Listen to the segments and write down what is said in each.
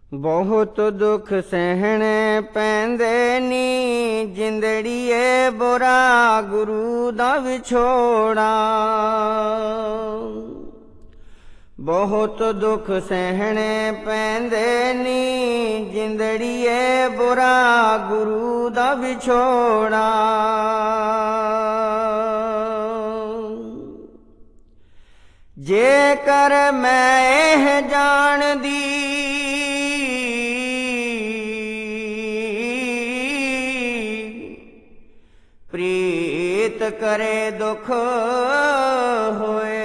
बहुत दुख सहने पैंदे नी जिंदड़िए बुरा गुरु दा विछोड़ा। बहुत दुख सहने पैंदे नी जिंदड़िए बुरा गुरु दा विछोड़ा। जेकर मैं जान दी प्रीत करे दुख होए,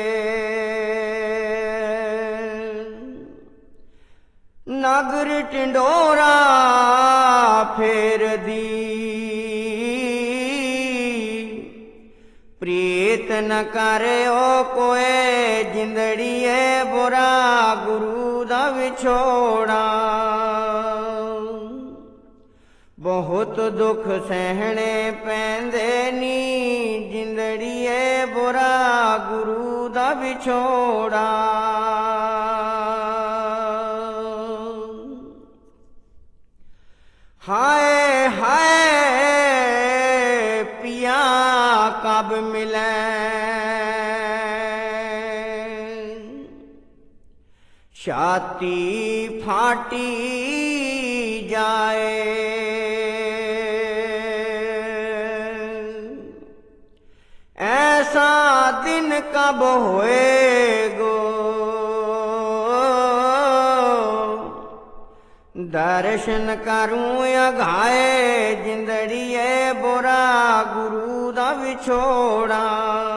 नगर टिंडोरा फेर दी प्रीत न करे ओ कोए जिंदड़िए बुरा गुरु दा विछोड़ा। बहुत दुख सहने पैंदे नी जिंदड़िए बुरा गुरु दा विछोड़ा। हाय हाय पिया कब मिले, छाती फाटी जाए, ऐसा दिन कब होएगो दर्शन करूं अघाए जिंदड़िए बुरा गुरु दा विछोड़ा।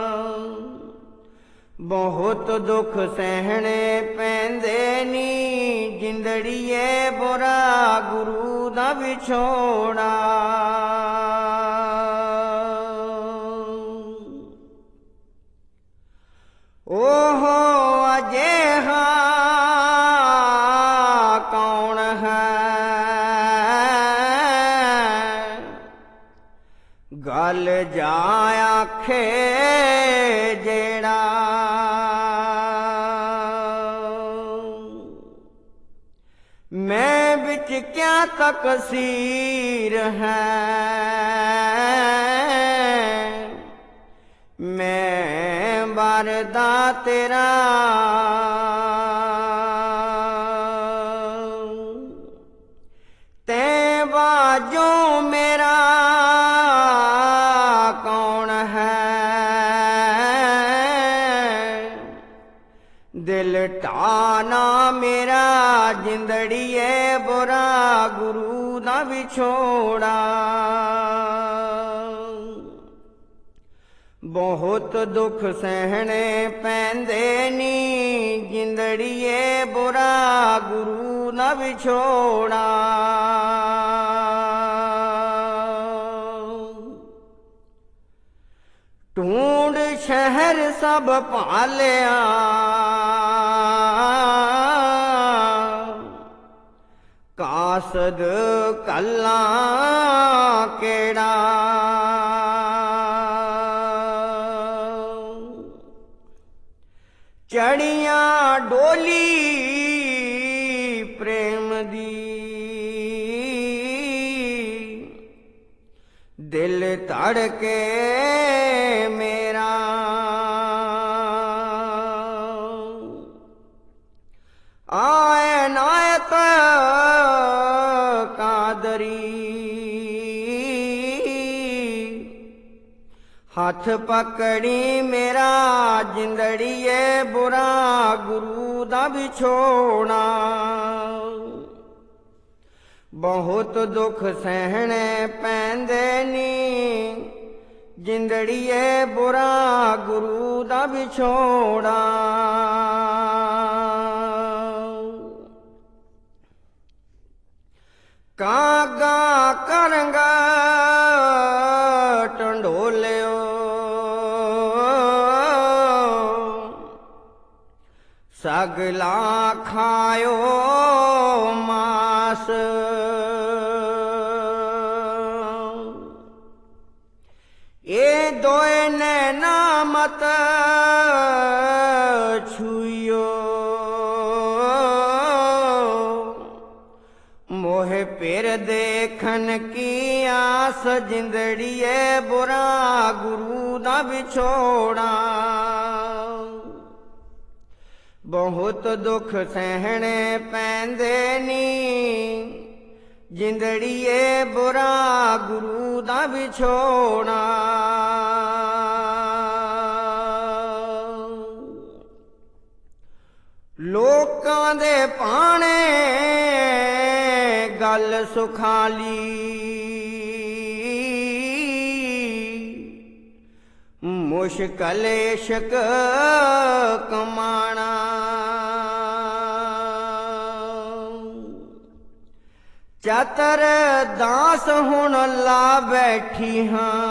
बहुत दुख सहने पैंदे नी जिंदड़िए बुरा गुरु दा विछोड़ा। ओहो अजेहा कौन है गल जाय आखे जेड़ा, मैं बिच क्या तकसीर है मैं बारदा तेरा। ते बाजो मेरा कौन है दिल टाना मेरा जिंदड़िए बुरा गुरु दा विछोड़ा। बहुत दुख सहने पैंदे नी जिंदड़िए बुरा गुरु दा विछोड़ा। ढूंढ शहर सब पालिया कासद कल्ला केड़ा, चढ़िया डोली प्रेम दी दिल धड़के मेरा। आए नायत कादरी हाथ पकड़ी मेरा जिंदड़िए बुरा गुरु दा विछोड़ा। बहुत दुख सहने पैंदे नी जिंदड़िए बुरा गुरु दा विछोड़ा। कागा करंगा टंडोलियो सगला खायो मास, ये दोए नैना मत छुइयो मोहे फिर देखन की आस जिंदड़िए बुरा गुरु दा विछोड़ा बहुत दुख सहने पैंदे नी जिंदड़िए बुरा गुरु दा विछोड़ा लोकां दे पाने गल सुखाली मुश्किल इश्क कमाना चतर दास हुण ला बैठी हाँ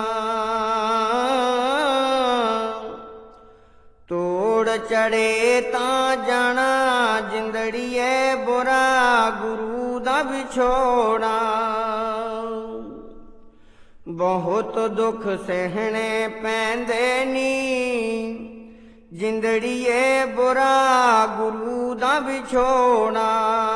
तोड़ चढ़े तां जाना जिंदड़िए बुरा गुरु दा विछोड़ा बहुत दुख सहने पैंदे नी जिंदड़िए बुरा गुरु दा विछोड़ा